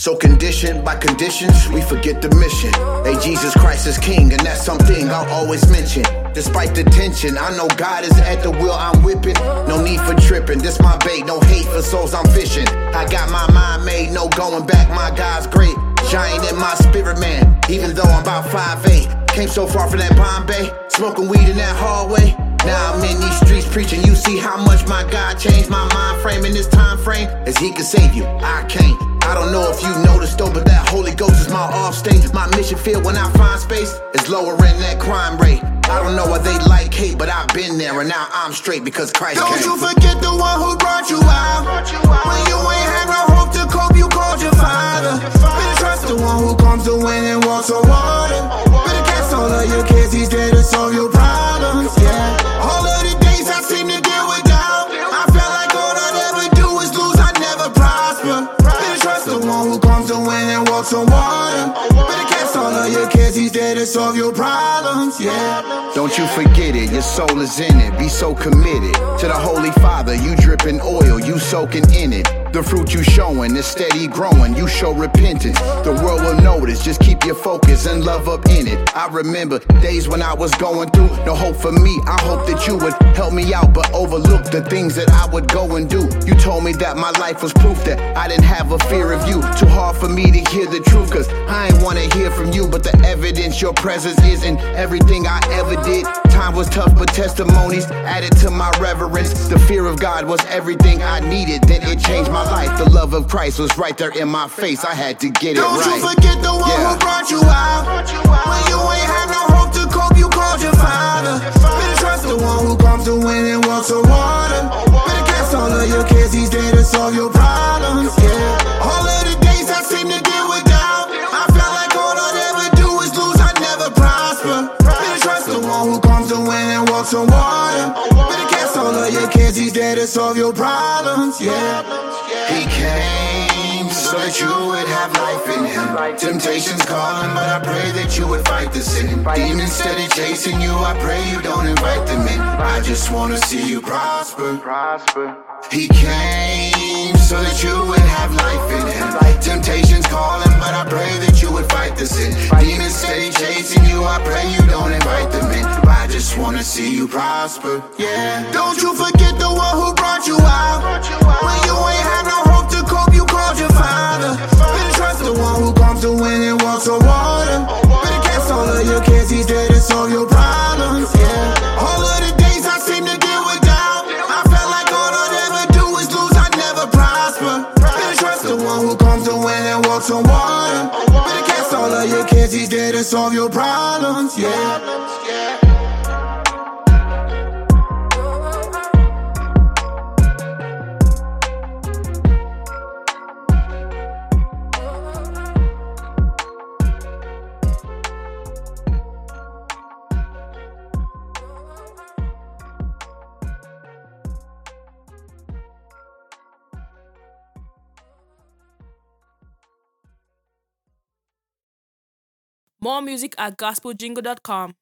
So conditioned by conditions, we forget the mission. Hey, Jesus Christ is king, and that's something I'll always mention. Despite the tension, I know God is at the wheel I'm whipping. No need for tripping, this my bait, no hate for souls I'm fishing. I got my mind made, no going back, my God's great. Giant in my spirit, man, even though I'm about 5'8". Came so far from that Bombay, smoking weed in that hallway. Now I'm in these streets preaching, you see how much my God changed my mind frame in this time frame. As he can save you, I can't. I don't know if you noticed though, but that Holy Ghost is my off state. My mission field when I find space is lowering that crime rate. I don't know why they like hate, but I've been there and now I'm straight because Christ came. Don't you forget the one who brought you out. When you ain't had no hope to cope, you called your father. Better trust the one who comes to win and walks on water. Better cast all of your kids, he's there to solve your problems, yeah. All of the days I seem to deal with doubt, I felt like all I'd ever do is lose, I'd never prosper. Better trust the one who comes to win and walks on water. Better cast all of your kids, he's there to solve your problems, yeah. Don't you forget it, your soul is in it. Be so committed to the Holy Father. You dripping oil, you soaking in it. The fruit you showing is steady growing. You show repentance, the world will notice. Just keep your focus and love up in it. I remember days when I was going through no hope for me. I hope that you would help me out, but overlook the things that I would go and do. You told me that my life was proof that I didn't have a fear of you. Too hard for me to hear the truth, cause I ain't wanna hear from you. But the evidence, your presence is in everything I ever did. Time was tough, but testimonies added to my reverence. The fear of God was everything I needed. Then it changed my life. The love of Christ was right there in my face. I had to get it right. Don't you forget the one who brought you out. When you ain't had no hope to cope, you called your father. Better trust the one who comes to win and walks on water. Better cast all of your kids, he's there to solve your problems, yeah. All of the days I seem to deal with doubt, I felt like all I'd ever do is lose, I'd never prosper. Better trust the one who comes to win and walks on water. Better cast all of your kids, he's there to solve your problems, yeah. He came so that you would have life in him. Temptation's calling, but I pray that you would fight the sin. Demons steady chasing you, I pray you don't invite them in. I just wanna see you prosper. He came so that you would have life in him. Temptation's calling, but I pray that you would fight the sin. Demons steady chasing you, I pray you don't invite them in. I just wanna see you prosper, yeah. Don't you forget the one who brought you out. When you ain't had no hope to cope, you called your father. Better trust the one who comes to win and walks on water. Better cast all of your kids, he's there to solve your problems, yeah. All of the days I seem to deal with doubt, I felt like all I'd ever do is lose, I'd never prosper. Better trust the one who comes to win and walks on water. Better cast all of your kids, he's there to solve your problems, yeah. More music at gospeljingle.com.